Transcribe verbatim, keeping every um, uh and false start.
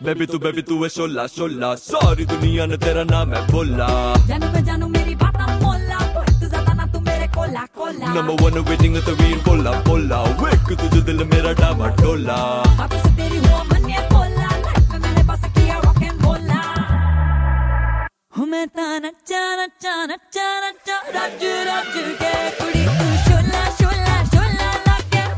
Baby तू baby तू है शोला शोला, सारी दुनिया ने तेरा नाम है बोला। जानू मैं जानू मेरी बात मोला, तो इतना ज्यादा ना तू मेरे कोला कोला। नंबर वन वेटिंग तो वीर बोला बोला, वेक तुझे दिल मेरा डामा डोला। बातों से तेरी हुआ मन में बोला, लाइफ में मैंने बस किया रॉक एंड बोला। हूँ मैं ता नच्चा नच्चा नच्चा नच्चा, रज रज के कुड़ी तू